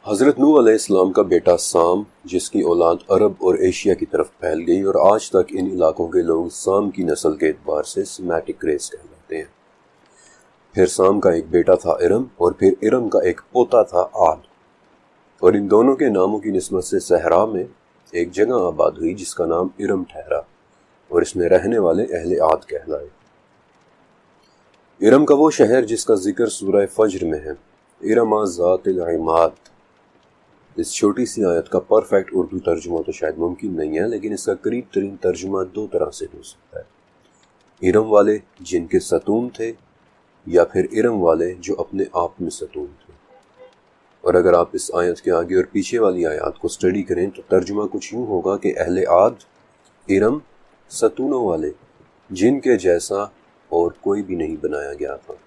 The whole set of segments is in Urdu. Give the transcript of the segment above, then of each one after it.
حضرت نوح علیہ السلام کا بیٹا سام، جس کی اولاد عرب اور ایشیا کی طرف پھیل گئی، اور آج تک ان علاقوں کے لوگ سام کی نسل کے اعتبار سے سیمیٹک ریس کہلاتے ہیں۔ پھر سام کا ایک بیٹا تھا ارم، اور پھر ارم کا ایک پوتا تھا عاد، اور ان دونوں کے ناموں کی نسبت سے صحرا میں ایک جگہ آباد ہوئی جس کا نام ارم ٹھہرا، اور اس میں رہنے والے اہل عاد کہلائے۔ ارم کا وہ شہر جس کا ذکر سورہ فجر میں ہے، ارم ذات العماد۔ اس چھوٹی سی آیت کا پرفیکٹ اردو ترجمہ تو شاید ممکن نہیں ہے، لیکن اس کا قریب ترین ترجمہ دو طرح سے ہو سکتا ہے: ارم والے جن کے ستون تھے، یا پھر ارم والے جو اپنے آپ میں ستون تھے۔ اور اگر آپ اس آیت کے آگے اور پیچھے والی آیات کو سٹڈی کریں تو ترجمہ کچھ یوں ہوگا کہ اہل عاد، ارم، ستونوں والے جن کے جیسا اور کوئی بھی نہیں بنایا گیا تھا۔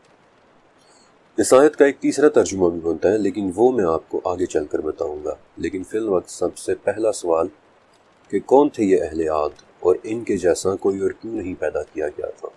اس آیت کا ایک تیسرا ترجمہ بھی بنتا ہے، لیکن وہ میں آپ کو آگے چل کر بتاؤں گا۔ لیکن فی الوقت سب سے پہلا سوال کہ کون تھے یہ اہل عاد، اور ان کے جیسا کوئی اور کیوں نہیں پیدا کیا گیا تھا؟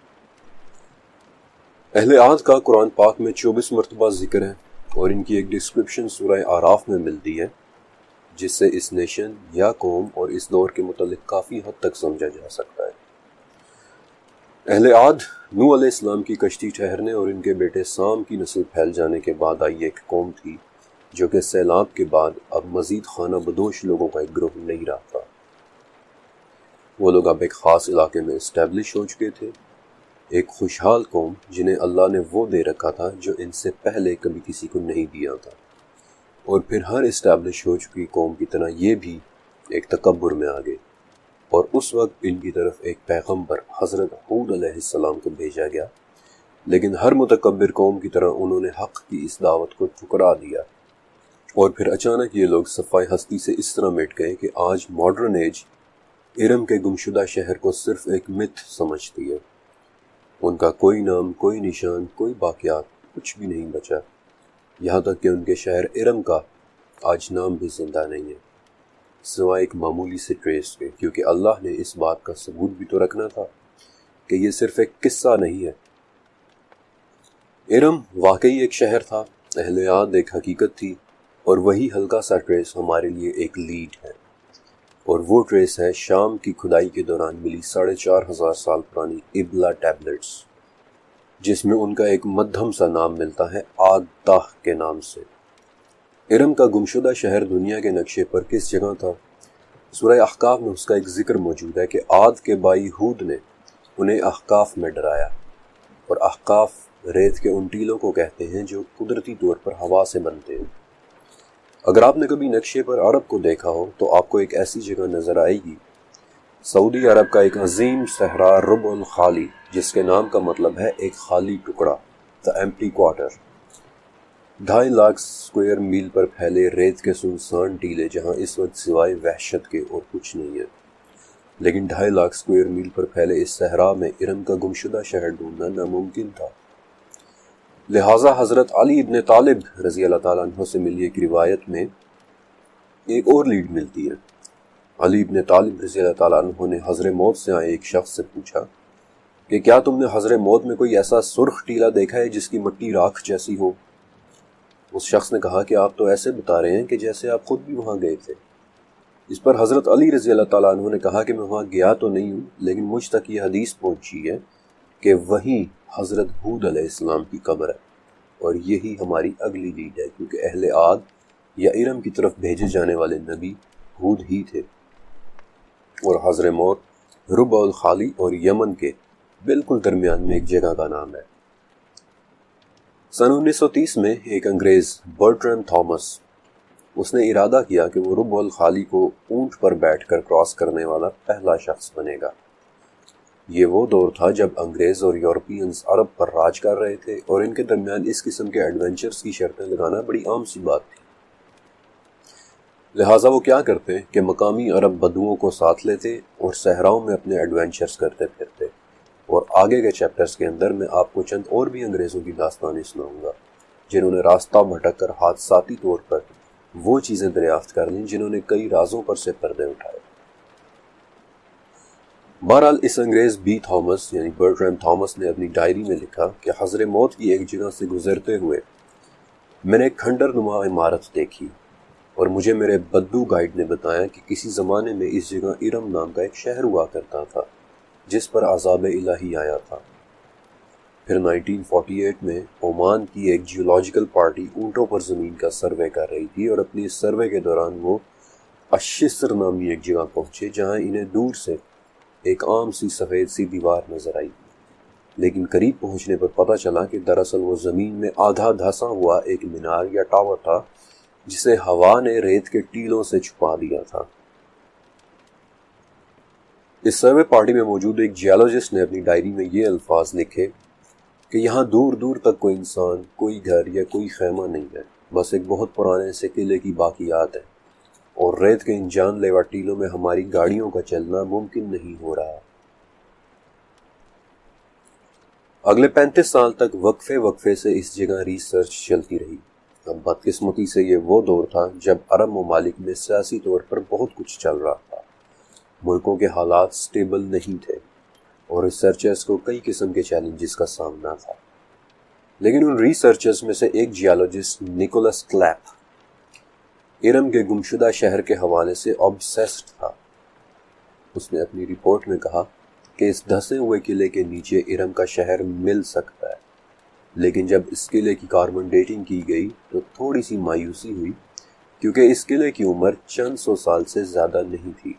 اہل عاد کا قرآن پاک میں 24 مرتبہ ذکر ہے، اور ان کی ایک ڈسکرپشن سورہ اعراف میں ملتی ہے، جس سے اس نیشن یا قوم اور اس دور کے متعلق کافی حد تک سمجھا جا سکتا ہے۔ اہل عاد نوح علیہ السلام کی کشتی ٹھہرنے اور ان کے بیٹے سام کی نسل پھیل جانے کے بعد آئی ایک قوم تھی، جو کہ سیلاب کے بعد اب مزید خانہ بدوش لوگوں کا ایک گروہ نہیں رہا تھا۔ وہ لوگ اب ایک خاص علاقے میں اسٹیبلش ہو چکے تھے، ایک خوشحال قوم جنہیں اللہ نے وہ دے رکھا تھا جو ان سے پہلے کبھی کسی کو نہیں دیا تھا۔ اور پھر ہر اسٹیبلش ہو چکی قوم کی طرح یہ بھی ایک تکبر میں آگے، اور اس وقت ان کی طرف ایک پیغمبر حضرت ہود علیہ السلام کو بھیجا گیا، لیکن ہر متکبر قوم کی طرح انہوں نے حق کی اس دعوت کو ٹھکرا دیا، اور پھر اچانک یہ لوگ صفائے ہستی سے اس طرح مٹ گئے کہ آج ماڈرن ایج ارم کے گمشدہ شہر کو صرف ایک متھ سمجھتی ہے۔ ان کا کوئی نام، کوئی نشان، کوئی باقیات، کچھ بھی نہیں بچا، یہاں تک کہ ان کے شہر ارم کا آج نام بھی زندہ نہیں ہے، سوائے ایک معمولی سے ٹریس کے، کیونکہ اللہ نے اس بات کا ثبوت بھی تو رکھنا تھا کہ یہ صرف ایک قصہ نہیں ہے۔ ارم واقعی ایک شہر تھا، اہل عاد ایک حقیقت تھی، اور وہی ہلکا سا ٹریس ہمارے لیے ایک لیڈ ہے، اور وہ ٹریس ہے شام کی کھدائی کے دوران ملی 4500 سال پرانی ابلا ٹیبلٹس، جس میں ان کا ایک مدھم سا نام ملتا ہے عاد تاہ کے نام سے۔ ارم کا گمشدہ شہر دنیا کے نقشے پر کس جگہ تھا؟ سورہ احقاف میں اس کا ایک ذکر موجود ہے کہ عاد کے بھائی ہود نے انہیں احقاف میں ڈرایا، اور احقاف ریت کے ان ٹیلوں کو کہتے ہیں جو قدرتی طور پر ہوا سے بنتے ہیں۔ اگر آپ نے کبھی نقشے پر عرب کو دیکھا ہو تو آپ کو ایک ایسی جگہ نظر آئے گی، سعودی عرب کا ایک عظیم صحرا ربع الخالی، جس کے نام کا مطلب ہے ایک خالی ٹکڑا، the empty quarter۔ 2.5 lakh square mile پر پھیلے ریت کے سنسان ٹیلے، جہاں اس وقت سوائے وحشت کے اور کچھ نہیں ہے، لیکن 2.5 لاکھ اسکوائر میل پر پھیلے اس صحرا میں ارم کا گمشدہ شہر ڈھونڈنا ناممکن تھا۔ لہٰذا حضرت علی ابن طالب رضی اللہ تعالیٰ عنہ سے ملی ایک روایت میں ایک اور لیڈ ملتی ہے۔ علی ابن طالب رضی اللہ تعالیٰ عنہ نے حضر موت سے آئے ایک شخص سے پوچھا کہ کیا تم نے حضر موت میں کوئی ایسا سرخ ٹیلا دیکھا ہے جس کی مٹی راکھ جیسی ہو؟ اس شخص نے کہا کہ آپ تو ایسے بتا رہے ہیں کہ جیسے آپ خود بھی وہاں گئے تھے۔ اس پر حضرت علی رضی اللہ تعالیٰ عنہ نے کہا کہ میں وہاں گیا تو نہیں ہوں، لیکن مجھ تک یہ حدیث پہنچی ہے کہ وہیں حضرت ہود علیہ السلام کی قبر ہے، اور یہی ہماری اگلی لیڈ ہے، کیونکہ اہل عاد یا ارم کی طرف بھیجے جانے والے نبی ہود ہی تھے، اور حضر موت ربع الخالی اور یمن کے بالکل درمیان میں ایک جگہ کا نام ہے۔ سن 1930 میں ایک انگریز برٹرم تھامس، اس نے ارادہ کیا کہ وہ ربع الخالی کو اونٹ پر بیٹھ کر کراس کرنے والا پہلا شخص بنے گا۔ یہ وہ دور تھا جب انگریز اور یورپینز عرب پر راج کر رہے تھے، اور ان کے درمیان اس قسم کے ایڈونچرز کی شرطیں لگانا بڑی عام سی بات تھی۔ لہٰذا وہ کیا کرتے کہ مقامی عرب بدوؤں کو ساتھ لیتے اور صحراؤں میں اپنے ایڈونچرز کرتے پھرتے، اور آگے کے چیپٹرز کے اندر میں آپ کو چند اور بھی انگریزوں کی داستانیں سناؤں گا جنہوں نے راستہ بھٹک کر حادثاتی طور پر وہ چیزیں دریافت کر لیں جنہوں نے کئی رازوں پر سے پردے اٹھائے۔ بہرحال اس انگریز بی تھامس یعنی برٹرم تھامس نے اپنی ڈائری میں لکھا کہ حضر موت کی ایک جگہ سے گزرتے ہوئے میں نے ایک کھنڈر نما عمارت دیکھی اور مجھے میرے بدو گائیڈ نے بتایا کہ کسی زمانے میں اس جگہ ارم نام کا ایک شہر ہوا کرتا تھا جس پر عذاب الہی آیا تھا۔ پھر 1948 میں عمان کی ایک جیولوجیکل پارٹی اونٹوں پر زمین کا سروے کر رہی تھی اور اپنی اس سروے کے دوران وہ الشسر نامی ایک جگہ پہنچے جہاں انہیں دور سے ایک عام سی سفید سی دیوار نظر آئی، لیکن قریب پہنچنے پر پتہ چلا کہ دراصل وہ زمین میں آدھا دھسا ہوا ایک مینار یا ٹاور تھا جسے ہوا نے ریت کے ٹیلوں سے چھپا دیا تھا۔ اس سروے پارٹی میں موجود ایک جیولوجسٹ نے اپنی ڈائری میں یہ الفاظ لکھے کہ یہاں دور دور تک کوئی انسان، کوئی گھر یا کوئی خیمہ نہیں ہے، بس ایک بہت پرانے سے قلعے کی باقیات ہے، اور ریت کے ان جان لیوا ٹیلوں میں ہماری گاڑیوں کا چلنا ممکن نہیں ہو رہا۔ اگلے 35 سال تک وقفے وقفے سے اس جگہ ریسرچ چلتی رہی۔ اب بدقسمتی سے یہ وہ دور تھا جب عرب ممالک میں سیاسی طور پر بہت کچھ چل رہا تھا، ملکوں کے حالات سٹیبل نہیں تھے اور ریسرچرز کو کئی قسم کے چیلنجز کا سامنا تھا۔ لیکن ان ریسرچرز میں سے ایک جیولوجسٹ نکولس کلیپ ارم کے گمشدہ شہر کے حوالے سے آبسیسڈ تھا۔ اس نے اپنی رپورٹ میں کہا کہ اس دھسے ہوئے قلعے کے نیچے ارم کا شہر مل سکتا ہے، لیکن جب اس قلعے کی کاربن ڈیٹنگ کی گئی تو تھوڑی سی مایوسی ہوئی کیونکہ اس قلعے کی عمر چند سو سال سے زیادہ نہیں تھی۔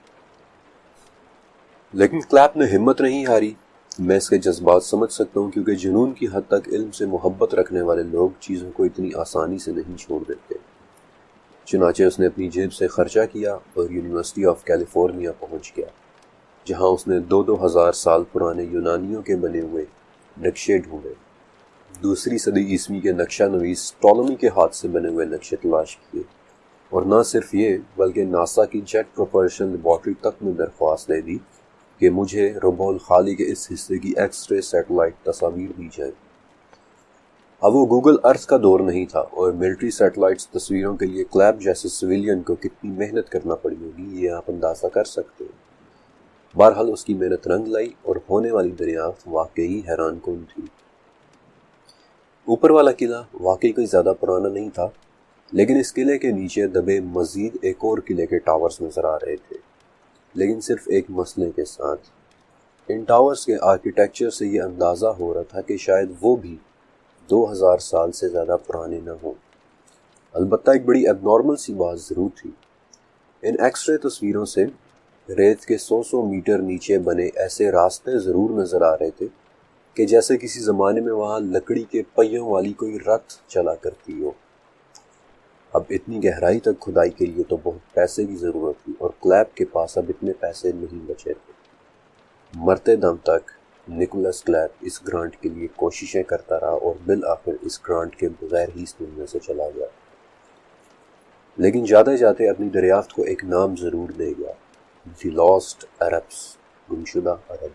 لیکن کلیپ نے ہمت نہیں ہاری۔ میں اس کے جذبات سمجھ سکتا ہوں کیونکہ جنون کی حد تک علم سے محبت رکھنے والے لوگ چیزوں کو اتنی آسانی سے نہیں چھوڑ دیتے۔ چنانچہ اس نے اپنی جیب سے خرچہ کیا اور یونیورسٹی آف کیلیفورنیا پہنچ گیا، جہاں اس نے 2000 سال پرانے یونانیوں کے بنے ہوئے نقشے ڈھونڈے، دوسری صدی عیسوی کے نقشہ نویس ٹولمی کے ہاتھ سے بنے ہوئے نقشے تلاش کیے، اور نہ صرف یہ بلکہ ناسا کی جیٹ پروپلشن لیبارٹری تک میں درخواست دے دی کہ مجھے ربع الخالی کے اس حصے کی ایکس رے سیٹلائٹ تصاویر دی جائیں۔ اب وہ گوگل ارتھ کا دور نہیں تھا اور ملٹری سیٹلائٹس تصویروں کے لیے کلیپ جیسے سویلین کو کتنی محنت کرنا پڑی ہوگی یہ آپ اندازہ کر سکتے ہیں۔ بہرحال اس کی محنت رنگ لائی اور ہونے والی دریافت واقعی حیران کن تھی۔ اوپر والا قلعہ واقعی کوئی زیادہ پرانا نہیں تھا، لیکن اس قلعے کے نیچے دبے مزید ایک اور قلعے کے ٹاورز نظر آ رہے تھے، لیکن صرف ایک مسئلے کے ساتھ۔ ان ٹاورز کے آرکیٹیکچر سے یہ اندازہ ہو رہا تھا کہ شاید وہ بھی 2000 سال سے زیادہ پرانے نہ ہوں۔ البتہ ایک بڑی اب نارمل سی بات ضرور تھی۔ ان ایکس رے تصویروں سے ریت کے 100 میٹر نیچے بنے ایسے راستے ضرور نظر آ رہے تھے کہ جیسے کسی زمانے میں وہاں لکڑی کے پہیوں والی کوئی رتھ چلا کرتی ہو۔ اب اتنی گہرائی تک کھدائی کے لیے تو بہت پیسے کی ضرورت تھی اور کلیپ کے پاس اب اتنے پیسے نہیں بچے تھے۔ مرتے دم تک نکولس کلیپ اس گرانٹ کے لیے کوششیں کرتا رہا اور بالآخر اس گرانٹ کے بغیر ہی اس دنیا سے چلا گیا، لیکن جاتے جاتے اپنی دریافت کو ایک نام ضرور دے گیا، دی لاسٹ عربس، گمشدہ عرب۔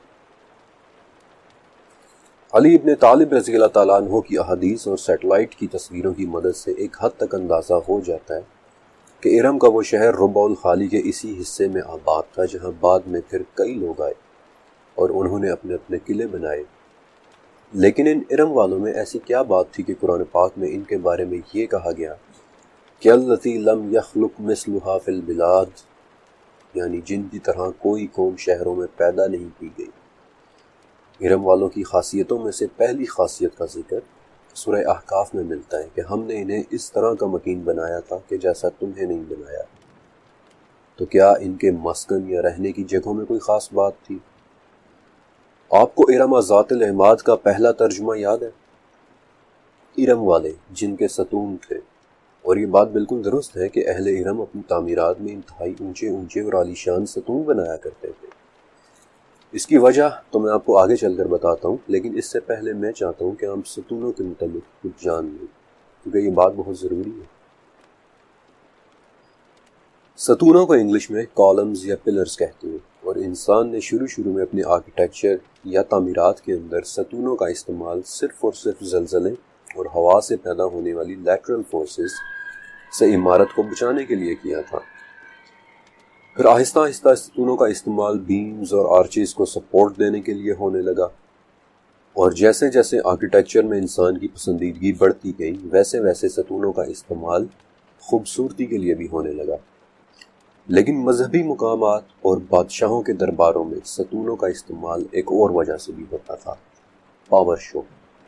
علی ابن طالب رضی اللہ تعالیٰ عنہ کی احادیث اور سیٹلائٹ کی تصویروں کی مدد سے ایک حد تک اندازہ ہو جاتا ہے کہ ارم کا وہ شہر ربع الخالی کے اسی حصے میں آباد تھا جہاں بعد میں پھر کئی لوگ آئے اور انہوں نے اپنے اپنے قلعے بنائے۔ لیکن ان ارم والوں میں ایسی کیا بات تھی کہ قرآن پاک میں ان کے بارے میں یہ کہا گیا کہ التی لم یخلق مثلها فی البلاد، یعنی جن کی طرح کوئی قوم شہروں میں پیدا نہیں کی گئی۔ ارم والوں کی خاصیتوں میں سے پہلی خاصیت کا ذکر سورہ احقاف میں ملتا ہے کہ ہم نے انہیں اس طرح کا مکین بنایا تھا کہ جیسا تمہیں نہیں بنایا۔ تو کیا ان کے مسکن یا رہنے کی جگہوں میں کوئی خاص بات تھی؟ آپ کو ارم ذات العماد کا پہلا ترجمہ یاد ہے؟ ارم والے جن کے ستون تھے، اور یہ بات بالکل درست ہے کہ اہل ارم اپنی تعمیرات میں انتہائی اونچے اونچے اور عالیشان ستون بنایا کرتے تھے۔ اس کی وجہ تو میں آپ کو آگے چل کر بتاتا ہوں، لیکن اس سے پہلے میں چاہتا ہوں کہ ہم ستونوں کے متعلق کچھ جان لیں، کیونکہ یہ بات بہت ضروری ہے۔ ستونوں کو انگلش میں کالمز یا پلرز کہتے ہیں، اور انسان نے شروع میں اپنے آرکیٹیکچر یا تعمیرات کے اندر ستونوں کا استعمال صرف اور صرف زلزلے اور ہوا سے پیدا ہونے والی لیٹرل فورسز سے عمارت کو بچانے کے لیے کیا تھا۔ پھر آہستہ آہستہ ستونوں کا استعمال بیمز اور آرچز کو سپورٹ دینے کے لیے ہونے لگا، اور جیسے جیسے آرکیٹیکچر میں انسان کی پسندیدگی بڑھتی گئی ویسے ویسے ستونوں کا استعمال خوبصورتی کے لیے بھی ہونے لگا۔ لیکن مذہبی مقامات اور بادشاہوں کے درباروں میں ستونوں کا استعمال ایک اور وجہ سے بھی ہوتا تھا، پاور شو۔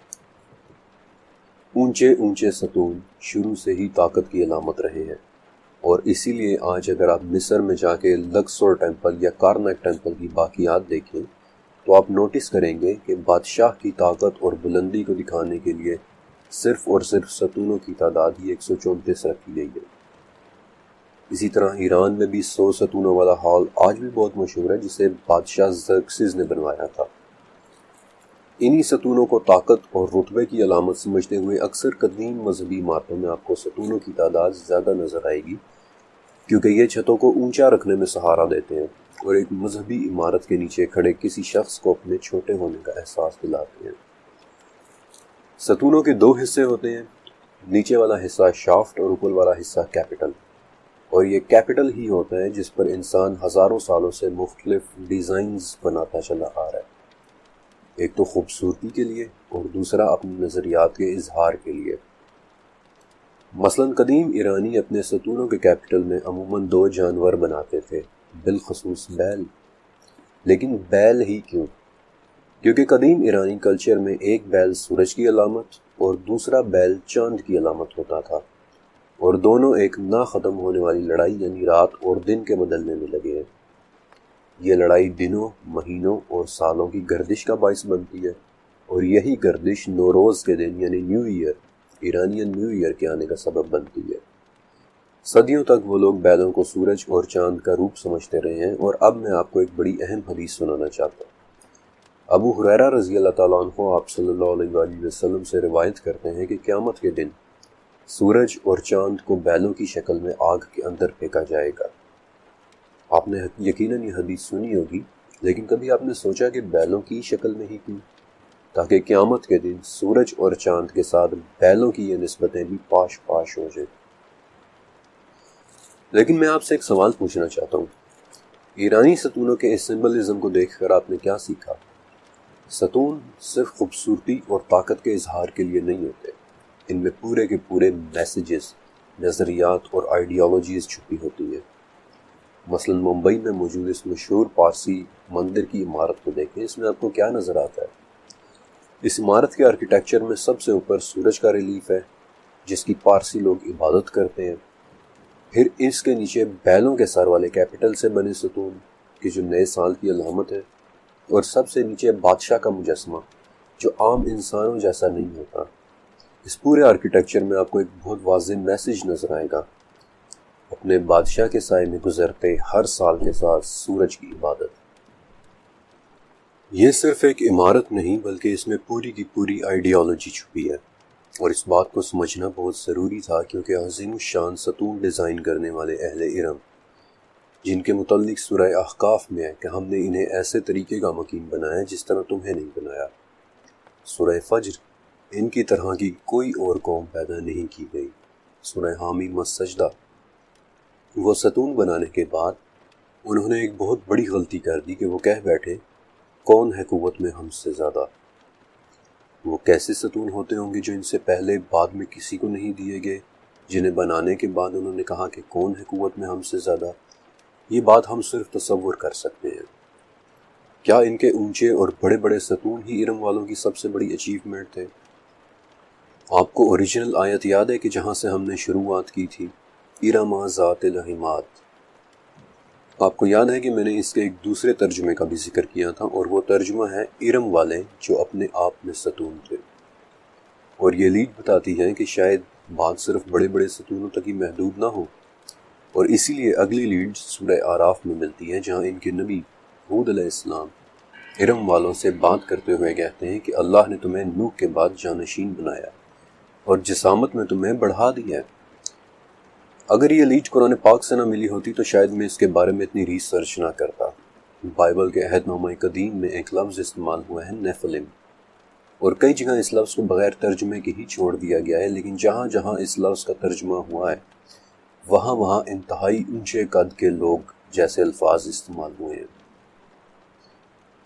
اونچے اونچے ستون شروع سے ہی طاقت کی علامت رہے ہیں، اور اسی لیے آج اگر آپ مصر میں جا کے لکسور ٹیمپل یا کارناک ٹیمپل کی باقیات دیکھیں تو آپ نوٹس کریں گے کہ بادشاہ کی طاقت اور بلندی کو دکھانے کے لیے صرف اور صرف ستونوں کی تعداد ہی 134 رکھی گئی ہے۔ اسی طرح ایران میں بھی 100 ستونوں والا ہال آج بھی بہت مشہور ہے، جسے بادشاہ زرکسز نے بنوایا تھا۔ انہی ستونوں کو طاقت اور رتبے کی علامت سمجھتے ہوئے اکثر قدیم مذہبی عمارتوں میں آپ کو ستونوں کی تعداد زیادہ نظر آئے گی، کیونکہ یہ چھتوں کو اونچا رکھنے میں سہارا دیتے ہیں اور ایک مذہبی عمارت کے نیچے کھڑے کسی شخص کو اپنے چھوٹے ہونے کا احساس دلاتے ہیں۔ ستونوں کے 2 حصے ہوتے ہیں، نیچے والا حصہ شافٹ اور اوپر والا حصہ کیپٹل، اور یہ کیپٹل ہی ہوتا ہے جس پر انسان ہزاروں سالوں سے مختلف ڈیزائنز بناتا چلا آ رہا ہے، ایک تو خوبصورتی کے لیے اور دوسرا اپنے نظریات کے اظہار کے لیے۔ مثلاً قدیم ایرانی اپنے ستونوں کے کیپٹل میں عموماً 2 جانور بناتے تھے، بالخصوص بیل۔ لیکن بیل ہی کیوں؟ کیونکہ قدیم ایرانی کلچر میں ایک بیل سورج کی علامت اور دوسرا بیل چاند کی علامت ہوتا تھا، اور دونوں ایک نہ ختم ہونے والی لڑائی یعنی رات اور دن کے بدلنے میں لگے ہیں۔ یہ لڑائی دنوں، مہینوں اور سالوں کی گردش کا باعث بنتی ہے، اور یہی گردش نوروز کے دن یعنی new year, Iranian new year کے آنے کا سبب بنتی ہے۔ صدیوں تک وہ لوگ بیلوں کو سورج اور چاند کا روپ سمجھتے رہے ہیں، اور اب میں آپ کو ایک بڑی اہم حدیث سنانا چاہتا ہوں۔ ابو ہریرہ رضی اللہ تعالیٰ عنہ آپ صلی اللہ علیہ وآلہ وسلم سے روایت کرتے ہیں کہ قیامت کے دن سورج اور چاند کو بیلوں کی شکل میں آگ کے اندر پھینکا جائے گا۔ آپ نے یقیناً یہ حدیث سنی ہوگی، لیکن کبھی آپ نے سوچا کہ بیلوں کی شکل میں ہی کیوں؟ تاکہ قیامت کے دن سورج اور چاند کے ساتھ بیلوں کی یہ نسبتیں بھی پاش پاش ہو جائیں۔ لیکن میں آپ سے ایک سوال پوچھنا چاہتا ہوں، ایرانی ستونوں کے اس سمبلزم کو دیکھ کر آپ نے کیا سیکھا؟ ستون صرف خوبصورتی اور طاقت کے اظہار کے لیے نہیں ہوتے، ان میں پورے کے پورے میسیجز، نظریات اور آئیڈیالوجیز چھپی ہوتی ہیں۔ مثلا ممبئی میں موجود اس مشہور پارسی مندر کی عمارت کو دیکھیں، اس میں آپ کو کیا نظر آتا ہے؟ اس عمارت کے آرکیٹیکچر میں سب سے اوپر سورج کا ریلیف ہے، جس کی پارسی لوگ عبادت کرتے ہیں۔ پھر اس کے نیچے بیلوں کے سر والے کیپٹل سے بنے ستون کی جو نئے سال کی علامت ہے، اور سب سے نیچے بادشاہ کا مجسمہ جو عام انسانوں جیسا نہیں ہوتا۔ اس پورے آرکیٹیکچر میں آپ کو ایک بہت واضح میسیج نظر آئے گا، اپنے بادشاہ کے سائے میں گزرتے ہر سال کے ساتھ سورج کی عبادت۔ یہ صرف ایک عمارت نہیں بلکہ اس میں پوری کی پوری آئیڈیالوجی چھپی ہے، اور اس بات کو سمجھنا بہت ضروری تھا کیونکہ عظیم الشان ستون ڈیزائن کرنے والے اہل ارم، جن کے متعلق سورہ احقاف میں ہے کہ ہم نے انہیں ایسے طریقے کا مکین بنایا جس طرح تمہیں نہیں بنایا، سورہ فجر، ان کی طرح کی کوئی اور قوم پیدا نہیں کی گئی، سورہ حامیم والسجدہ۔ وہ ستون بنانے کے بعد انہوں نے ایک بہت بڑی غلطی کر دی کہ وہ کہہ بیٹھے کون ہے قوت میں ہم سے زیادہ۔ وہ کیسے ستون ہوتے ہوں گے جو ان سے پہلے بعد میں کسی کو نہیں دیے گئے، جنہیں بنانے کے بعد انہوں نے کہا کہ کون ہے قوت میں ہم سے زیادہ؟ یہ بات ہم صرف تصور کر سکتے ہیں۔ کیا ان کے اونچے اور بڑے بڑے ستون ہی ارم والوں کی سب سے بڑی اچیومنٹ تھے؟ آپ کو اوریجنل آیت یاد ہے کہ جہاں سے ہم نے شروعات کی تھی، ارم ذات العماد؟ آپ کو یاد ہے کہ میں نے اس کے ایک دوسرے ترجمے کا بھی ذکر کیا تھا، اور وہ ترجمہ ہے ارم والے جو اپنے آپ میں ستون تھے۔ اور یہ لیڈ بتاتی ہے کہ شاید بات صرف بڑے بڑے ستونوں تک ہی محدود نہ ہو، اور اسی لیے اگلی لیڈ سورہ آراف میں ملتی ہے جہاں ان کے نبی ہود علیہ السلام ارم والوں سے بات کرتے ہوئے کہتے ہیں کہ اللہ نے تمہیں نوح کے بعد جانشین بنایا اور جسامت میں تمہیں بڑھا دیا ہے۔ اگر یہ لیڈ قرآن پاک سے نہ ملی ہوتی تو شاید میں اس کے بارے میں اتنی ریسرچ نہ کرتا۔ بائبل کے عہد نامہ قدیم میں ایک لفظ استعمال ہوا ہے نیفلم، اور کئی جگہ اس لفظ کو بغیر ترجمے کے ہی چھوڑ دیا گیا ہے، لیکن جہاں جہاں اس لفظ کا ترجمہ ہوا ہے وہاں وہاں انتہائی اونچے قد کے لوگ جیسے الفاظ استعمال ہوئے ہیں۔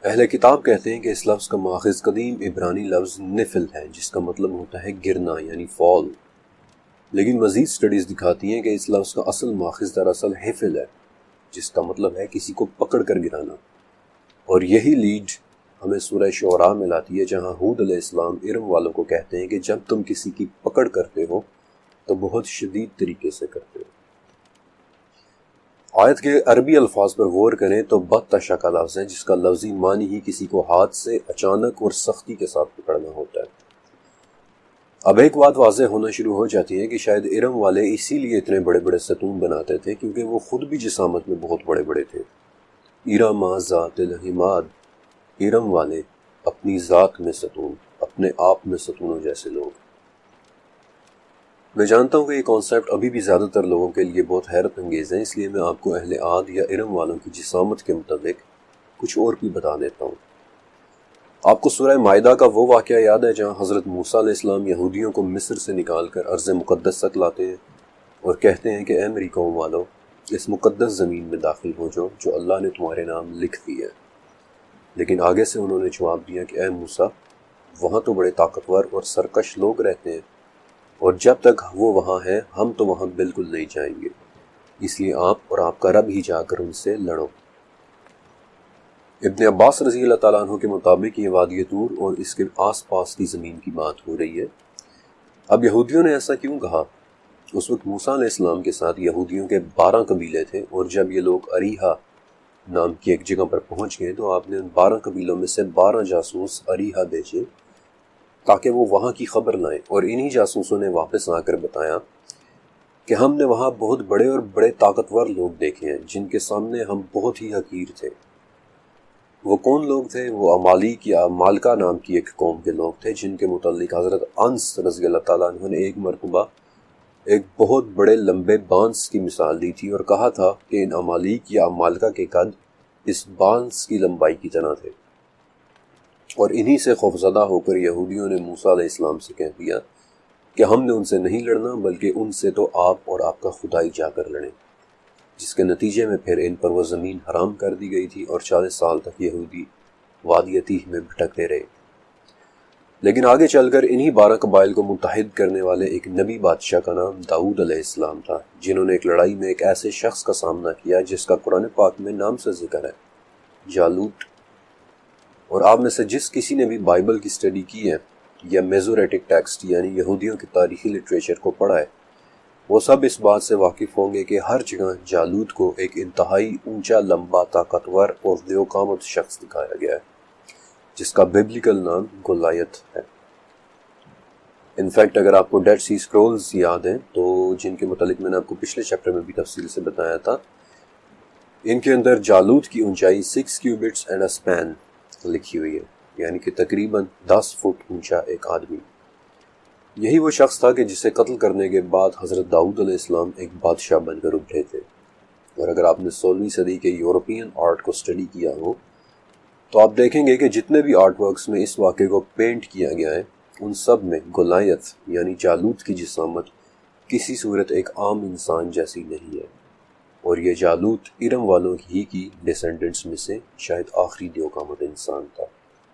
اہل کتاب کہتے ہیں کہ اس لفظ کا ماخذ قدیم عبرانی لفظ نفل ہے، جس کا مطلب ہوتا ہے گرنا یعنی فال، لیکن مزید سٹڈیز دکھاتی ہیں کہ اس لفظ کا اصل ماخذ دراصل حفل ہے، جس کا مطلب ہے کسی کو پکڑ کر گرانا، اور یہی لیڈ ہمیں سورہ شعراء میں لاتی ہے، جہاں ہود علیہ السلام ارم والوں کو کہتے ہیں کہ جب تم کسی کی پکڑ کرتے ہو تو بہت شدید طریقے سے کرتے ہو۔ آیت کے عربی الفاظ پر غور کریں تو بطشا کا لفظ ہے، جس کا لفظی معنی ہی کسی کو ہاتھ سے اچانک اور سختی کے ساتھ پکڑنا ہوتا ہے۔ اب ایک بات واضح ہونا شروع ہو جاتی ہے کہ شاید ارم والے اسی لیے اتنے بڑے بڑے ستون بناتے تھے کیونکہ وہ خود بھی جسامت میں بہت بڑے بڑے تھے۔ ارم ذات العماد، ارم والے اپنی ذات میں ستون، اپنے آپ میں ستونوں جیسے لوگ۔ میں جانتا ہوں کہ یہ کانسیپٹ ابھی بھی زیادہ تر لوگوں کے لیے بہت حیرت انگیز ہے، اس لیے میں آپ کو اہل عاد یا ارم والوں کی جسامت کے متعلق کچھ اور بھی بتا دیتا ہوں۔ آپ کو سورہ مائدہ کا وہ واقعہ یاد ہے جہاں حضرت موسیٰ علیہ السلام یہودیوں کو مصر سے نکال کر ارض مقدس تک لاتے ہیں اور کہتے ہیں کہ اے میری قوم والو، اس مقدس زمین میں داخل ہو جاؤ جو اللہ نے تمہارے نام لکھ دی ہے۔ لیکن آگے سے انہوں نے جواب دیا کہ اے موسیٰ، وہاں تو بڑے طاقتور اور سرکش لوگ رہتے ہیں، اور جب تک وہ وہاں ہیں ہم تو وہاں بالکل نہیں جائیں گے، اس لیے آپ اور آپ کا رب ہی جا کر ان سے لڑو۔ ابن عباس رضی اللہ تعالیٰ عنہ کے مطابق یہ وادی طور اور اس کے آس پاس کی زمین کی بات ہو رہی ہے۔ اب یہودیوں نے ایسا کیوں کہا؟ اس وقت موسیٰ علیہ السلام کے ساتھ یہودیوں کے 12 قبیلے تھے، اور جب یہ لوگ اریحا نام کی ایک جگہ پر پہنچ گئے تو آپ نے ان 12 قبیلوں میں سے 12 جاسوس اریحا بھیجے تاکہ وہ وہاں کی خبر لائیں، اور انہی جاسوسوں نے واپس آ کر بتایا کہ ہم نے وہاں بہت بڑے اور بڑے طاقتور لوگ دیکھے ہیں جن کے سامنے ہم بہت ہی حقیر تھے۔ وہ کون لوگ تھے؟ وہ عمالیق یا مالکہ نام کی ایک قوم کے لوگ تھے، جن کے متعلق حضرت انس رضی اللہ تعالیٰ عنہ نے ایک مرتبہ ایک بہت بڑے لمبے بانس کی مثال دی تھی اور کہا تھا کہ ان عمالیق یا مالکہ کے قد اس بانس کی لمبائی کی طرح تھے، اور انہی سے خوفزدہ ہو کر یہودیوں نے موسیٰ علیہ السلام سے کہہ دیا کہ ہم نے ان سے نہیں لڑنا، بلکہ ان سے تو آپ اور آپ کا خدا ہی جا کر لڑیں، جس کے نتیجے میں پھر ان پر وہ زمین حرام کر دی گئی تھی اور 40 سال تک یہودی وادی تیہ میں بھٹکتے رہے۔ لیکن آگے چل کر انہی 12 قبائل کو متحد کرنے والے ایک نبی بادشاہ کا نام داؤد علیہ السلام تھا، جنہوں نے ایک لڑائی میں ایک ایسے شخص کا سامنا کیا جس کا قرآن پاک میں نام سے ذکر ہے، جالوت۔ اور آپ میں سے جس کسی نے بھی بائبل کی سٹڈی کی ہے یا میزوریٹک ٹیکسٹ یعنی یہودیوں کی تاریخی لٹریچر کو پڑھا ہے، وہ سب اس بات سے واقف ہوں گے کہ ہر جگہ جالوت کو ایک انتہائی اونچا، لمبا، طاقتور اور ذوقامت شخص دکھایا گیا ہے، جس کا ببلیکل نام گولیت ہے۔ انفیکٹ اگر آپ کو ڈیڈ سی اسکرولز یاد ہیں تو جن کے متعلق میں نے آپ کو پچھلے چیپٹر میں بھی تفصیل سے بتایا تھا، ان کے اندر جالوت کی اونچائی 6 cubits and a span لکھی ہوئی ہے، یعنی کہ تقریباً 10 فٹ اونچا ایک آدمی۔ یہی وہ شخص تھا کہ جسے قتل کرنے کے بعد حضرت داؤد علیہ السلام ایک بادشاہ بن کر ابھرے تھے۔ اور اگر آپ نے 16ویں صدی کے یورپین آرٹ کو سٹڈی کیا ہو تو آپ دیکھیں گے کہ جتنے بھی آرٹ ورکس میں اس واقعے کو پینٹ کیا گیا ہے، ان سب میں گولیت یعنی جالوت کی جسامت کسی صورت ایک عام انسان جیسی نہیں ہے، اور یہ جالوت ارم والوں ہی کی ڈیسینڈنٹس میں سے شاید آخری دیوقامت انسان تھا۔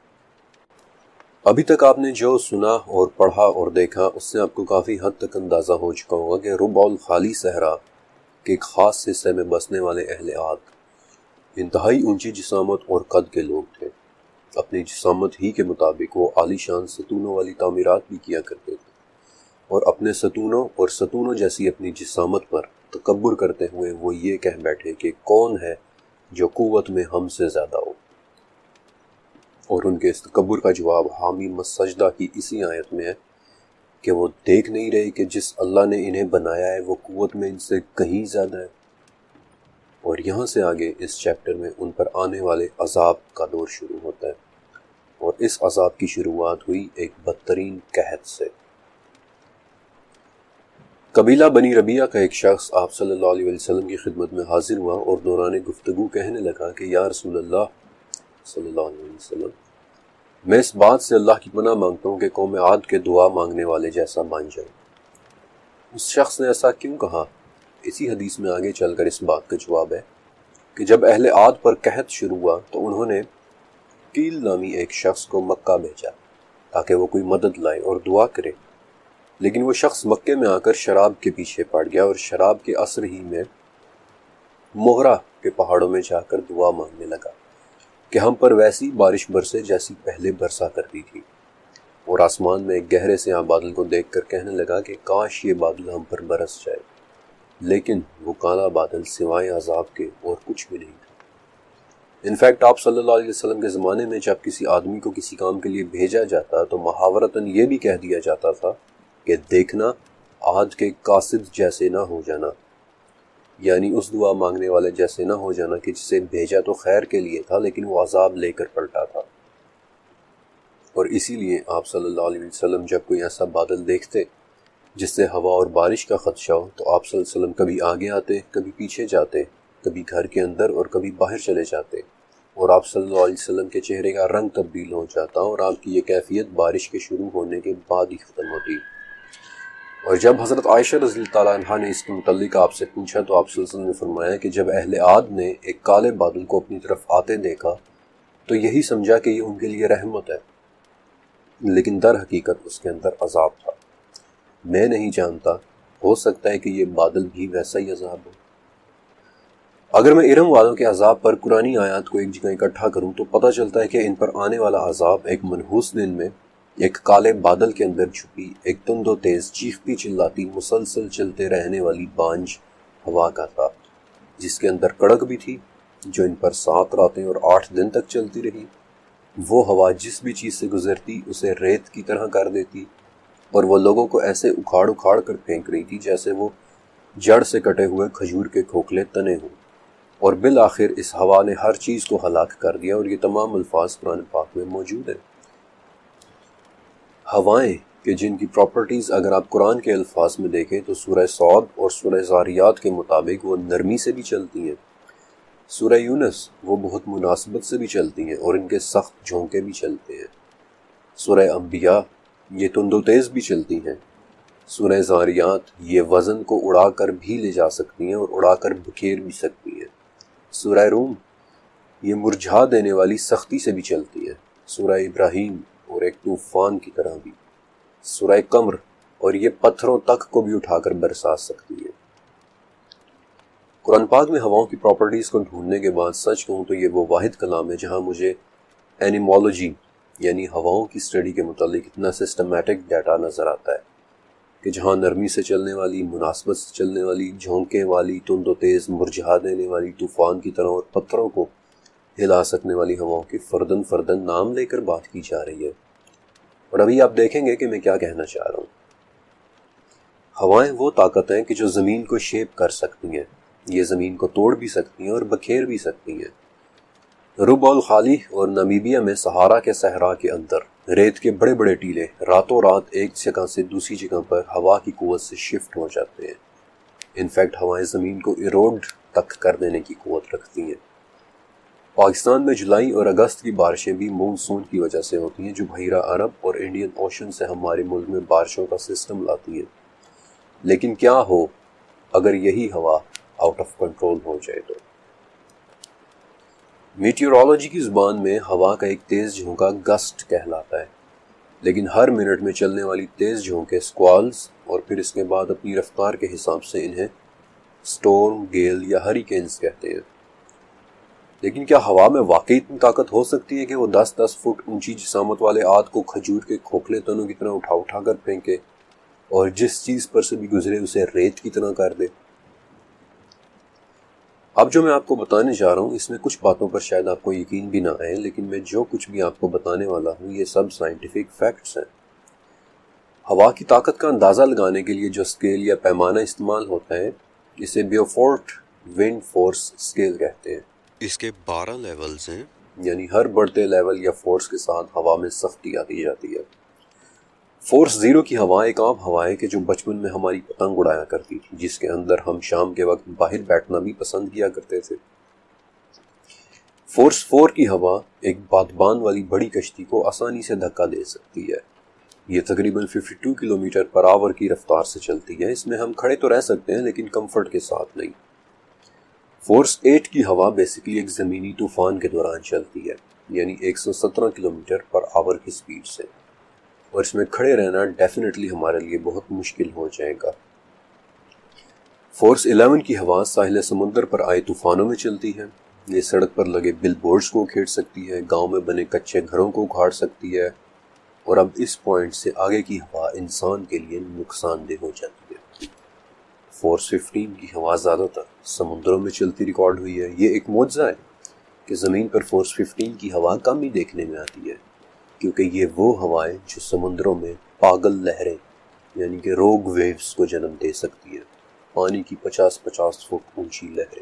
ابھی تک آپ نے جو سنا اور پڑھا اور دیکھا اس سے آپ کو کافی حد تک اندازہ ہو چکا ہوگا کہ ربع الخالی صحرا کے ایک خاص حصے میں بسنے والے اہل عاد انتہائی اونچی جسامت اور قد کے لوگ تھے۔ اپنی جسامت ہی کے مطابق وہ عالی شان ستونوں والی تعمیرات بھی کیا کرتے تھے، اور اپنے ستونوں اور ستونوں جیسی اپنی جسامت پر تکبر کرتے ہوئے وہ یہ کہہ بیٹھے کہ کون ہے جو قوت میں ہم سے زیادہ ہو۔ اور ان کے اس تکبر کا جواب حامیم السجدہ کی اسی آیت میں ہے کہ وہ دیکھ نہیں رہے کہ جس اللہ نے انہیں بنایا ہے وہ قوت میں ان سے کہیں زیادہ ہے۔ اور یہاں سے آگے اس چیپٹر میں ان پر آنے والے عذاب کا دور شروع ہوتا ہے، اور اس عذاب کی شروعات ہوئی ایک بدترین قحط سے۔ قبیلہ بنی ربیعہ کا ایک شخص آپ صلی اللہ علیہ وسلم کی خدمت میں حاضر ہوا اور دوران گفتگو کہنے لگا کہ یا رسول اللہ صلی اللہ علیہ وسلم، میں اس بات سے اللہ کی پناہ مانگتا ہوں کہ قوم عاد کے دعا مانگنے والے جیسا مان جائیں۔ اس شخص نے ایسا کیوں کہا؟ اسی حدیث میں آگے چل کر اس بات کا جواب ہے کہ جب اہل عاد پر قحط شروع ہوا تو انہوں نے عقیل نامی ایک شخص کو مکہ بھیجا تاکہ وہ کوئی مدد لائے اور دعا کرے، لیکن وہ شخص مکے میں آ کر شراب کے پیچھے پڑ گیا اور شراب کے عصر ہی میں موہرا کے پہاڑوں میں جا کر دعا مانگنے لگا کہ ہم پر ویسی بارش برسے جیسی پہلے برسا کرتی تھی، اور آسمان میں ایک گہرے سیاہ بادل کو دیکھ کر کہنے لگا کہ کاش یہ بادل ہم پر برس جائے، لیکن وہ کالا بادل سوائے عذاب کے اور کچھ بھی نہیں تھا۔ انفیکٹ آپ صلی اللہ علیہ وسلم کے زمانے میں جب کسی آدمی کو کسی کام کے لیے بھیجا جاتا تو محاورتاً یہ بھی کہہ دیا جاتا تھا کہ دیکھنا عاد کے قاصد جیسے نہ ہو جانا، یعنی اس دعا مانگنے والے جیسے نہ ہو جانا کہ جسے بھیجا تو خیر کے لیے تھا لیکن وہ عذاب لے کر پلٹا تھا۔ اور اسی لیے آپ صلی اللہ علیہ وسلم جب کوئی ایسا بادل دیکھتے جس سے ہوا اور بارش کا خدشہ ہو تو آپ صلی اللہ علیہ وسلم کبھی آگے آتے، کبھی پیچھے جاتے، کبھی گھر کے اندر اور کبھی باہر چلے جاتے، اور آپ صلی اللہ علیہ وسلم کے چہرے کا رنگ تبدیل ہو جاتا اور آپ کی یہ کیفیت بارش کے شروع ہونے کے بعد ہی ختم ہوتی۔ اور جب حضرت عائشہ رضی اللہ تعالیٰ عنہ نے اس کے متعلق آپ سے پوچھا تو آپ صلی اللہ علیہ وسلم نے فرمایا کہ جب اہل عاد نے ایک کالے بادل کو اپنی طرف آتے دیکھا تو یہی سمجھا کہ یہ ان کے لیے رحمت ہے، لیکن در حقیقت اس کے اندر عذاب تھا۔ میں نہیں جانتا، ہو سکتا ہے کہ یہ بادل بھی ویسا ہی عذاب ہو۔ اگر میں ارم والوں کے عذاب پر قرآنی آیات کو ایک جگہ اکٹھا کروں تو پتہ چلتا ہے کہ ان پر آنے والا عذاب ایک منحوس دن میں ایک کالے بادل کے اندر چھپی ایک تند و تیز چیختی چلاتی مسلسل چلتے رہنے والی بانجھ ہوا کا تھا، جس کے اندر کڑک بھی تھی، جو ان پر 7 راتیں اور 8 دن تک چلتی رہی۔ وہ ہوا جس بھی چیز سے گزرتی اسے ریت کی طرح کر دیتی، اور وہ لوگوں کو ایسے اکھاڑ اکھاڑ کر پھینک رہی تھی جیسے وہ جڑ سے کٹے ہوئے کھجور کے کھوکھلے تنے ہوں، اور بالآخر اس ہوا نے ہر چیز کو ہلاک کر دیا، اور یہ تمام الفاظ قرآن پاک میں موجود ہیں۔ ہوائیں کہ جن کی پراپرٹیز اگر آپ قرآن کے الفاظ میں دیکھیں تو سورہ صاد اور سورہ زاریات کے مطابق وہ نرمی سے بھی چلتی ہیں، سورہ یونس وہ بہت مناسبت سے بھی چلتی ہیں اور ان کے سخت جھونکے بھی چلتے ہیں، سورہ انبیاء یہ تند و تیز بھی چلتی ہیں، سورہ زاریات یہ وزن کو اڑا کر بھی لے جا سکتی ہیں اور اڑا کر بکھیر بھی سکتی ہیں، سورہ روم یہ مرجھا دینے والی سختی سے بھی چلتی ہے، سورہ ابراہیم اور ایک طوفان کی طرح بھی، سورہ قمر اور یہ پتھروں تک کو بھی اٹھا کر برسا سکتی ہے۔ قرآن پاک میں ہواؤں کی پراپرٹیز کو ڈھونڈنے کے بعد سچ کہوں تو یہ وہ واحد کلام ہے جہاں مجھے اینیمولوجی یعنی ہواؤں کی اسٹڈی کے متعلق اتنا سسٹمیٹک ڈیٹا نظر آتا ہے کہ جہاں نرمی سے چلنے والی، مناسبت سے چلنے والی، جھونکے والی، تند و تیز، مرجھا دینے والی، طوفان کی طرح اور پتھروں کو ہلا سکنے والی ہواؤں کے فردن فردن نام لے کر بات کی جا رہی ہے۔ اور ابھی آپ دیکھیں گے کہ میں کیا کہنا چاہ رہا ہوں۔ ہوائیں وہ طاقت ہیں کہ جو زمین کو شیپ کر سکتی ہیں، یہ زمین کو توڑ بھی سکتی ہیں اور بکھیر بھی سکتی ہیں۔ ربع الخالی اور نامیبیا میں صحارا کے صحرا کے اندر ریت کے بڑے بڑے ٹیلے راتوں رات ایک جگہ سے دوسری جگہ پر ہوا کی قوت سے شفٹ ہو جاتے ہیں۔ انفیکٹ ہوائیں زمین کو ایروڈ تک کر دینے کی قوت رکھتی ہیں۔ پاکستان میں جولائی اور اگست کی بارشیں بھی مونسون کی وجہ سے ہوتی ہیں جو بحیرہ عرب اور انڈین اوشن سے ہمارے ملک میں بارشوں کا سسٹم لاتی ہیں، لیکن کیا ہو اگر یہی ہوا آؤٹ آف کنٹرول ہو جائے تو۔ میٹیورولوجی کی زبان میں ہوا کا ایک تیز جھونکا گسٹ کہلاتا ہے، لیکن ہر منٹ میں چلنے والی تیز جھونکے سکوالز اور پھر اس کے بعد اپنی رفتار کے حساب سے انہیں سٹورم، گیل یا ہریکینز کہتے ہیں۔ لیکن کیا ہوا میں واقعی اتنی طاقت ہو سکتی ہے کہ وہ 10-10 فٹ اونچی جسامت والے آد کو کھجور کے کھوکھلے تنوں کی طرح اٹھا اٹھا کر پھینکے اور جس چیز پر سے بھی گزرے اسے ریت کی طرح کر دے؟ اب جو میں آپ کو بتانے جا رہا ہوں اس میں کچھ باتوں پر شاید آپ کو یقین بھی نہ آئے، لیکن میں جو کچھ بھی آپ کو بتانے والا ہوں یہ سب سائنٹیفک فیکٹس ہیں۔ ہوا کی طاقت کا اندازہ لگانے کے لیے جو اسکیل یا پیمانہ استعمال ہوتا ہے اسے بیوفورٹ ونڈ فورس اسکیل کہتے ہیں۔ اس کے 12 لیولز ہیں، یعنی ہر بڑھتے لیول یا فورس کے ساتھ ہوا میں سختی آتی جاتی ہے۔ فورس 0 کی ہوا ایک عام ہوا ہے کہ جو بچپن میں ہماری پتنگ اڑایا کرتی تھی، جس کے اندر ہم شام کے وقت باہر بیٹھنا بھی پسند کیا کرتے تھے۔ فورس 4 کی ہوا ایک بادبان والی بڑی کشتی کو آسانی سے دھکا دے سکتی ہے۔ یہ تقریباً 52 کلومیٹر پر آور کی رفتار سے چلتی ہے۔ اس میں ہم کھڑے تو رہ سکتے ہیں لیکن کمفرٹ کے ساتھ نہیں۔ فورس 8 کی ہوا بیسیکلی ایک زمینی طوفان کے دوران چلتی ہے۔ یعنی 117 کلومیٹر پر آور کی سپیڈ سے، اور اس میں کھڑے رہنا ڈیفینیٹلی ہمارے لیے بہت مشکل ہو جائے گا۔ فورس 11 کی ہوا ساحل سمندر پر آئے طوفانوں میں چلتی ہے، یہ سڑک پر لگے بل بورڈز کو کھیڑ سکتی ہے، گاؤں میں بنے کچے گھروں کو اکھاڑ سکتی ہے، اور اب اس پوائنٹ سے آگے کی ہوا انسان کے لیے نقصان دہ ہو جاتی ہے۔ فورس 15 کی ہوا زیادہ تر سمندروں میں چلتی ریکارڈ ہوئی ہے۔ یہ ایک معجزہ ہے کہ زمین پر فورس 15 کی ہوا کم ہی دیکھنے میں آتی ہے، کیونکہ یہ وہ ہوائیں جو سمندروں میں پاگل لہریں یعنی کہ روگ ویوز کو جنم دے سکتی ہے، پانی کی 50 فٹ اونچی لہریں۔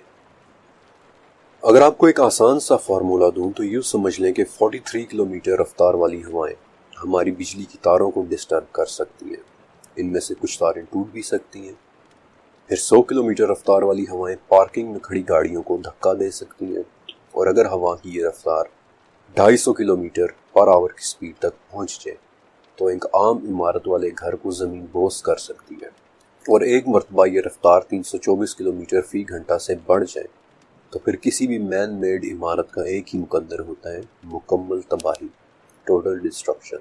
اگر آپ کو ایک آسان سا فارمولا دوں تو یوں سمجھ لیں کہ 43 کلومیٹر رفتار والی ہوائیں ہماری بجلی کی تاروں کو ڈسٹرب کر سکتی ہیں، ان میں سے کچھ تاریں ٹوٹ بھی سکتی ہیں۔ پھر 100 کلومیٹر رفتار والی ہوائیں پارکنگ میں کھڑی گاڑیوں کو دھکا دے سکتی ہیں، اور اگر ہوا کی یہ رفتار 250 کلومیٹر پر آور کی سپیڈ تک پہنچ جائے تو ایک عام عمارت والے گھر کو زمین بوس کر سکتی ہے، اور ایک مرتبہ یہ رفتار 324 کلومیٹر فی گھنٹہ سے بڑھ جائے تو پھر کسی بھی مین میڈ عمارت کا ایک ہی مقدر ہوتا ہے: مکمل تباہی، ٹوٹل ڈسٹرکشن۔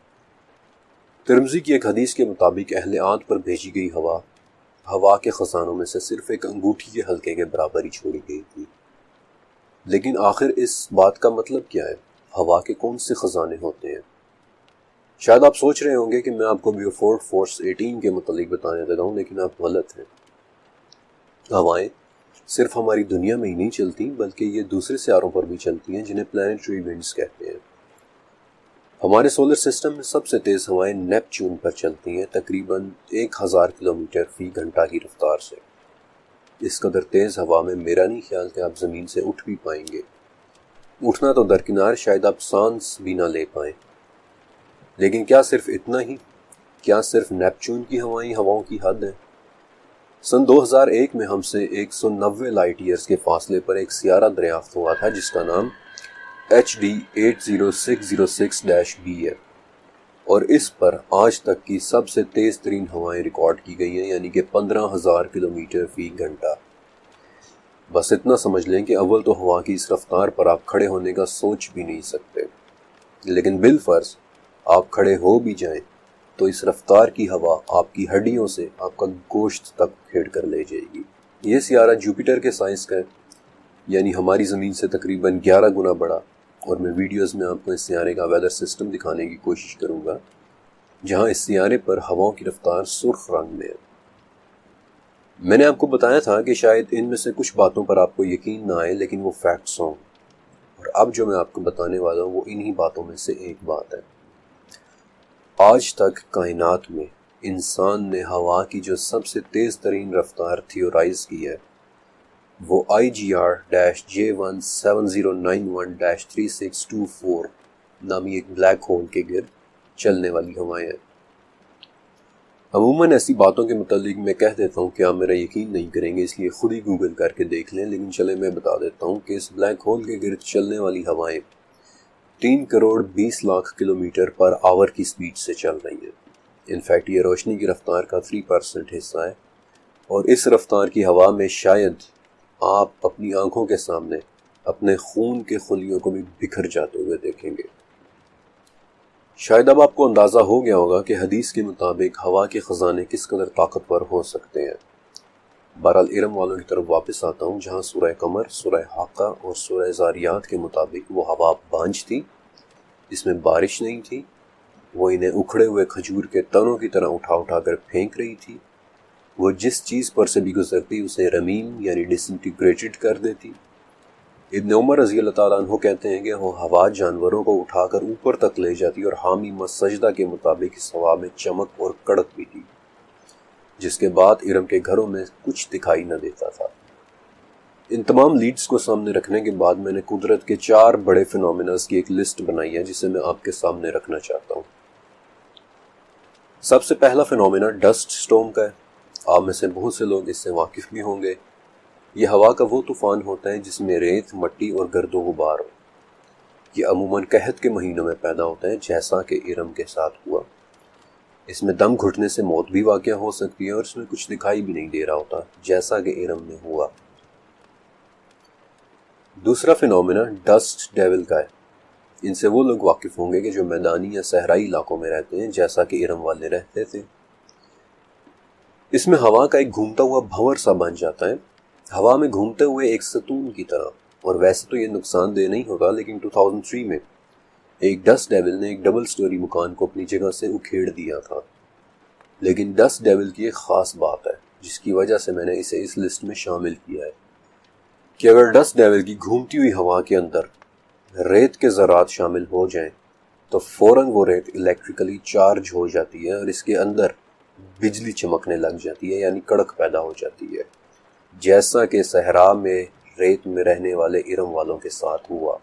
ترمذی کی ایک حدیث کے مطابق اہل عاد پر بھیجی گئی ہوا کے خزانوں میں سے صرف ایک انگوٹھی کے حلقے کے برابر ہی چھوڑی گئی تھی۔ لیکن آخر اس بات کا مطلب کیا ہے؟ ہوا کے کون سے خزانے ہوتے ہیں؟ شاید آپ سوچ رہے ہوں گے کہ میں آپ کو بیوفورٹ فورس 18 کے متعلق بتانے لگا ہوں، لیکن آپ غلط ہیں۔ ہوائیں صرف ہماری دنیا میں ہی نہیں چلتی، بلکہ یہ دوسرے سیاروں پر بھی چلتی ہیں جنہیں پلانیٹری ونڈز کہتے ہیں۔ ہمارے سولر سسٹم میں سب سے تیز ہوائیں نیپچون پر چلتی ہیں، تقریباً 1000 کلومیٹر فی گھنٹہ کی رفتار سے۔ اس قدر تیز ہوا میں میرا نہیں خیال کہ آپ زمین سے اٹھ بھی پائیں گے، اٹھنا تو درکنار شاید آپ سانس بھی نہ لے پائیں۔ لیکن کیا صرف اتنا ہی؟ کیا صرف نیپچون کی ہوائیں ہواؤں کی حد ہیں؟ سن 2001 میں ہم سے 190 لائٹ ایئرز کے فاصلے پر ایک سیارہ دریافت ہوا تھا جس کا نام HD 80606-b ہے، اور اس پر آج تک کی سب سے تیز ترین ہوائیں ریکارڈ کی گئی ہیں، یعنی کہ 15,000 کلومیٹر فی گھنٹہ۔ بس اتنا سمجھ لیں کہ اول تو ہوا کی اس رفتار پر آپ کھڑے ہونے کا سوچ بھی نہیں سکتے، لیکن بالفرض آپ کھڑے ہو بھی جائیں تو اس رفتار کی ہوا آپ کی ہڈیوں سے آپ کا گوشت تک کھیڑ کر لے جائے گی۔ یہ سیارہ جوپیٹر کے سائز کا ہے، یعنی ہماری زمین سے تقریباً 11 گنا بڑا، اور میں ویڈیوز میں آپ کو اس سیارے کا ویدر سسٹم دکھانے کی کوشش کروں گا، جہاں اس سیارے پر ہواؤں کی رفتار سرخ رنگ میں ہے۔ میں نے آپ کو بتایا تھا کہ شاید ان میں سے کچھ باتوں پر آپ کو یقین نہ آئے، لیکن وہ فیکٹس ہوں، اور اب جو میں آپ کو بتانے والا ہوں وہ انہی باتوں میں سے ایک بات ہے۔ آج تک کائنات میں انسان نے ہوا کی جو سب سے تیز ترین رفتار تھیورائز کی ہے وہ IGR-J1 7091-3624 نامی ایک بلیک ہول کے گرد چلنے والی ہوائیں ہیں۔ عموماً ایسی باتوں کے متعلق میں کہہ دیتا ہوں کہ آپ میرا یقین نہیں کریں گے، اس لیے خود ہی گوگل کر کے دیکھ لیں، لیکن چلے میں بتا دیتا ہوں کہ اس بلیک ہول کے گرد چلنے والی ہوائیں 3 crore 20 lakh kilometre per hour کی سپیڈ سے چل رہی ہیں۔ انفیکٹ یہ روشنی کی رفتار کا 3% حصہ ہے، اور اس رفتار کی ہوا میں شاید آپ اپنی آنکھوں کے سامنے اپنے خون کے خلیوں کو بھی بکھر جاتے ہوئے دیکھیں گے۔ شاید اب آپ کو اندازہ ہو گیا ہوگا کہ حدیث کے مطابق ہوا کے خزانے کس قدر طاقتور ہو سکتے ہیں۔ بہرحال ارم والوں کی طرف واپس آتا ہوں، جہاں سورہ قمر، سورہ حاقہ اور سورہ زاریات کے مطابق وہ ہوا بانجھ تھی، اس میں بارش نہیں تھی، وہ انہیں اکھڑے ہوئے کھجور کے تنوں کی طرح اٹھا اٹھا کر پھینک رہی تھی، وہ جس چیز پر سے بھی گزرتی اسے رمیم یعنی ڈس انٹیگریٹڈ کر دیتی۔ ابن عمر رضی اللہ تعالیٰ عنہ کہتے ہیں کہ وہ ہوا جانوروں کو اٹھا کر اوپر تک لے جاتی، اور حامی سجدہ کے مطابق اس ہوا میں چمک اور کڑک بھی تھی، جس کے بعد ارم کے گھروں میں کچھ دکھائی نہ دیتا تھا۔ ان تمام لیڈز کو سامنے رکھنے کے بعد میں نے قدرت کے 4 بڑے فینومیناز کی ایک لسٹ بنائی ہے جسے میں آپ کے سامنے رکھنا چاہتا ہوں۔ سب سے پہلا فینومینا ڈسٹ سٹورم کا ہے۔ آپ میں سے بہت سے لوگ اس سے واقف بھی ہوں گے۔ یہ ہوا کا وہ طوفان ہوتا ہے جس میں ریت، مٹی اور گرد و غبار ہو۔ یہ عموماً قحط کے مہینوں میں پیدا ہوتا ہے، جیسا کہ ارم کے ساتھ ہوا۔ اس میں دم گھٹنے سے موت بھی واقع ہو سکتی ہے، اور اس میں کچھ دکھائی بھی نہیں دے رہا ہوتا، جیسا کہ ارم میں ہوا۔ دوسرا فینومینا ڈسٹ ڈیول کا ہے۔ ان سے وہ لوگ واقف ہوں گے کہ جو میدانی یا صحرائی علاقوں میں رہتے ہیں، جیسا کہ ارم والے رہتے تھے۔ اس میں ہوا کا ایک گھومتا ہوا بھنور سا بن جاتا ہے، ہوا میں گھومتے ہوئے ایک ستون کی طرح۔ اور ویسے تو یہ نقصان دہ نہیں ہوگا، لیکن 2003 میں ایک ڈسٹ ڈیول نے ایک ڈبل سٹوری مکان کو اپنی جگہ سے اکھیڑ دیا تھا۔ لیکن ڈسٹ ڈیول کی ایک خاص بات ہے جس کی وجہ سے میں نے اسے اس لسٹ میں شامل کیا ہے کہ اگر ڈسٹ ڈیول کی گھومتی ہوئی ہوا کے اندر ریت کے ذرات شامل ہو جائیں تو فوراً وہ ریت الیکٹریکلی چارج ہو جاتی ہے اور اس کے اندر بجلی چمکنے لگ جاتی ہے، یعنی کڑک پیدا ہو جاتی ہے، جیسا کہ صحرا میں ریت میں رہنے والے ارم والوں کے ساتھ ہوا۔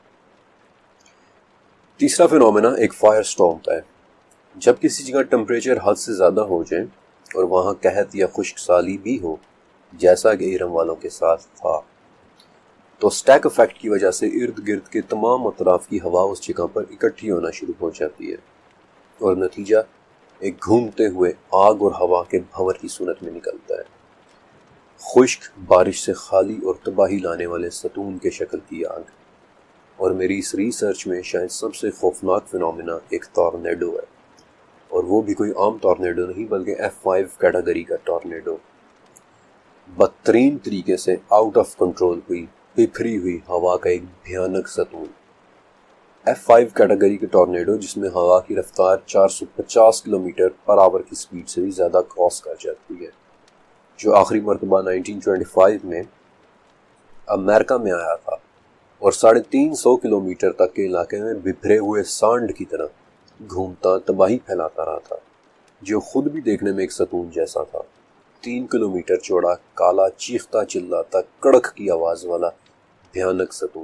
تیسرا فینومینا ایک فائر سٹارم ہے۔ جب کسی جگہ ٹمپریچر حد سے زیادہ ہو جائے اور وہاں قحط یا خشک سالی بھی ہو، جیسا کہ ارم والوں کے ساتھ تھا، تو سٹیک افیکٹ کی وجہ سے ارد گرد کے تمام اطراف کی ہوا اس جگہ پر اکٹھی ہونا شروع ہو جاتی ہے اور نتیجہ ایک گھومتے ہوئے آگ اور ہوا کے بھنور کی صورت میں نکلتا ہے۔ خشک، بارش سے خالی اور تباہی لانے والے ستون کے شکل کی آگ۔ اور میری اس ریسرچ میں شاید سب سے خوفناک فینومینا ایک ٹورنیڈو ہے، اور وہ بھی کوئی عام ٹورنیڈو نہیں بلکہ F5 کیٹیگری کا ٹورنیڈو۔ بدترین طریقے سے آؤٹ آف کنٹرول ہوئی بکھری ہوئی ہوا کا ایک بھیانک ستون۔ F5 کیٹیگری کے ٹورنیڈو جس میں ہوا کی رفتار 450 کلومیٹر پر آور کی سپیڈ سے بھی زیادہ کراس کر جاتی ہے، جو آخری مرتبہ 1925 میں امریکہ میں آیا تھا اور 350 کلومیٹر تک کے علاقے میں بکھرے ہوئے سانڈ کی طرح گھومتا تباہی پھیلاتا رہا تھا، جو خود بھی دیکھنے میں ایک ستون جیسا تھا۔ 3 کلومیٹر چوڑا، کالا، چیختا چلاتا، کڑک کی آواز والا بھیانک ستون۔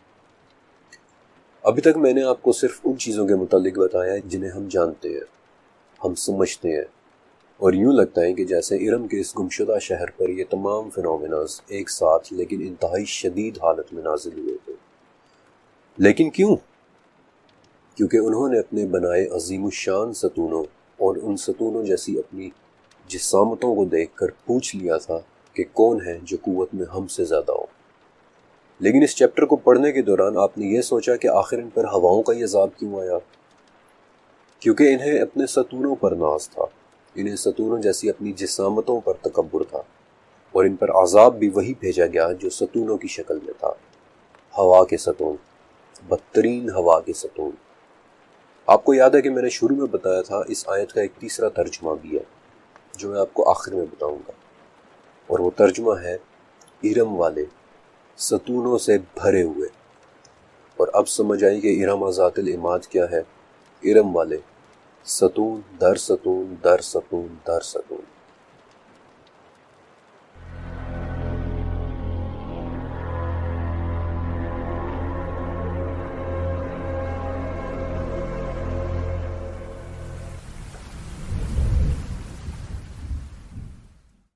ابھی تک میں نے آپ کو صرف ان چیزوں کے متعلق بتایا ہے جنہیں ہم جانتے ہیں، ہم سمجھتے ہیں، اور یوں لگتا ہے کہ جیسے ارم کے اس گمشدہ شہر پر یہ تمام فینومیناز ایک ساتھ لیکن انتہائی شدید حالت میں نازل ہوئے تھے۔ لیکن کیوں؟ کیونکہ انہوں نے اپنے بنائے عظیم الشان ستونوں اور ان ستونوں جیسی اپنی جسامتوں کو دیکھ کر پوچھ لیا تھا کہ کون ہے جو قوت میں ہم سے زیادہ ہو۔ لیکن اس چیپٹر کو پڑھنے کے دوران آپ نے یہ سوچا کہ آخر ان پر ہواؤں کا یہ عذاب کیوں آیا؟ کیونکہ انہیں اپنے ستونوں پر ناز تھا، انہیں ستونوں جیسی اپنی جسامتوں پر تکبر تھا، اور ان پر عذاب بھی وہی بھیجا گیا جو ستونوں کی شکل میں تھا، ہوا کے ستون، بدترین ہوا کے ستون۔ آپ کو یاد ہے کہ میں نے شروع میں بتایا تھا اس آیت کا ایک تیسرا ترجمہ بھی ہے جو میں آپ کو آخر میں بتاؤں گا، اور وہ ترجمہ ہے ارم والے ستونوں سے بھرے ہوئے۔ اور اب سمجھ آئی کہ ارم ذات العماد کیا ہے؟ ارم والے ستون در ستون در ستون در ستون۔